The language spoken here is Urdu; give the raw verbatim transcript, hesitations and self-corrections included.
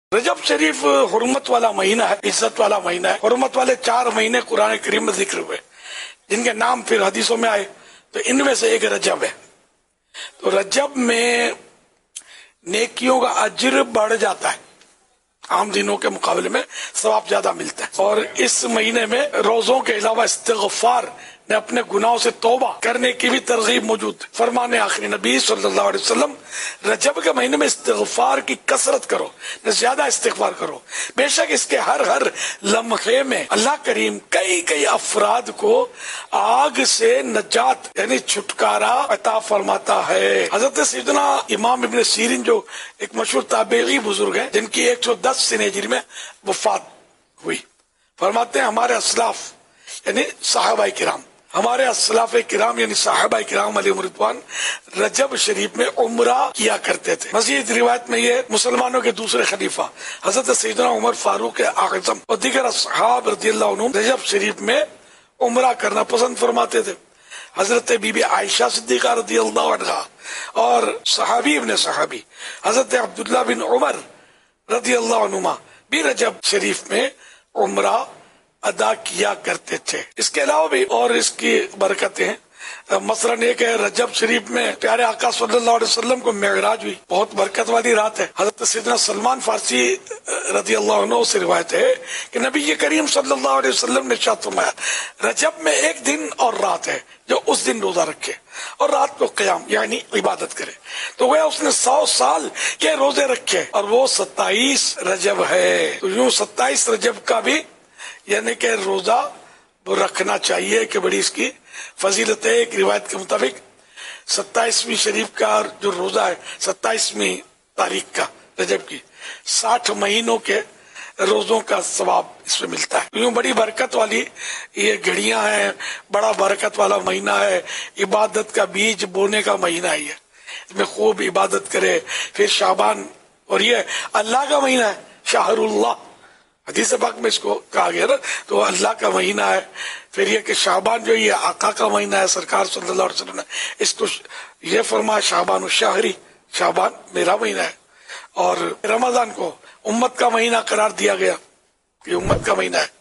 رجب شریف حرمت والا مہینہ ہے، عزت والا مہینہ ہے۔ حرمت والے چار مہینے قرآن کریم میں ذکر ہوئے جن کے نام پھر حدیثوں میں آئے، تو ان میں سے ایک رجب ہے۔ تو رجب میں نیکیوں کا اجر بڑھ جاتا ہے، عام دنوں کے مقابلے میں ثواب زیادہ ملتا ہے۔ اور اس مہینے میں روزوں کے علاوہ استغفار نے اپنے گناہوں سے توبہ کرنے کی بھی ترغیب موجود ہے۔ فرمان آخری نبی صلی اللہ علیہ وسلم، رجب کے مہینے میں استغفار کی کثرت کرو، زیادہ استغفار کرو، بے شک اس کے ہر ہر لمحے میں اللہ کریم کئی کئی افراد کو آگ سے نجات یعنی چھٹکارا عطا فرماتا ہے۔ حضرت سیدنا امام ابن سیرین جو ایک مشہور تابعی بزرگ ہیں جن کی ایک سو دس سن ہجری میں وفات ہوئی، فرماتے ہیں ہمارے اسلاف یعنی صحابہ کرام ہمارے اسلاف کرام یعنی صحابہ کرام علیہ رضوان رجب شریف میں عمرہ کیا کرتے تھے۔ مزید روایت میں یہ مسلمانوں کے دوسرے خلیفہ حضرت سیدنا عمر فاروق اعظم اور دیگر اصحاب رضی اللہ عنہم رجب شریف میں عمرہ کرنا پسند فرماتے تھے۔ حضرت بی بی عائشہ صدیقہ رضی اللہ عنہا اور صحابی ابن صحابی حضرت عبداللہ بن عمر رضی اللہ عنہما بھی رجب شریف میں عمرہ ادا کیا کرتے تھے۔ اس کے علاوہ بھی اور اس کی برکتیں ہیں، مثلاً ایک ہے رجب شریف میں پیارے آقا صلی اللہ علیہ وسلم کو معراج ہوئی، بہت برکت والی رات ہے۔ حضرت سیدنا سلمان فارسی رضی اللہ عنہ سے روایت ہے کہ نبی کریم صلی اللہ علیہ وسلم نے ارشاد فرمایا، رجب میں ایک دن اور رات ہے جو اس دن روزہ رکھے اور رات کو قیام یعنی عبادت کرے تو وہ اس نے سو سال کے روزے رکھے، اور وہ ستائیس رجب ہے۔ تو یوں ستائیس رجب کا بھی یعنی کہ روزہ وہ رکھنا چاہیے کہ بڑی اس کی فضیلت ہے۔ ایک روایت کے مطابق ستائیسویں شریف کا جو روزہ ہے ستائیسویں تاریخ کا رجب کی ساٹھ مہینوں کے روزوں کا ثواب اس میں ملتا ہے۔ یوں بڑی برکت والی یہ گھڑیاں ہیں، بڑا برکت والا مہینہ ہے، عبادت کا بیج بونے کا مہینہ ہی ہے، اس میں خوب عبادت کرے۔ پھر شعبان، اور یہ اللہ کا مہینہ ہے، شہر اللہ حدیث پاک میں اس کو کہا گیا نا، تو اللہ کا مہینہ ہے۔ پھر یہ کہ شعبان جو یہ آقا کا مہینہ ہے، سرکار صلی اللہ علیہ وسلم نے اس کو یہ فرمایا شعبان الشہری، شعبان میرا مہینہ ہے۔ اور رمضان کو امت کا مہینہ قرار دیا گیا کہ امت کا مہینہ ہے۔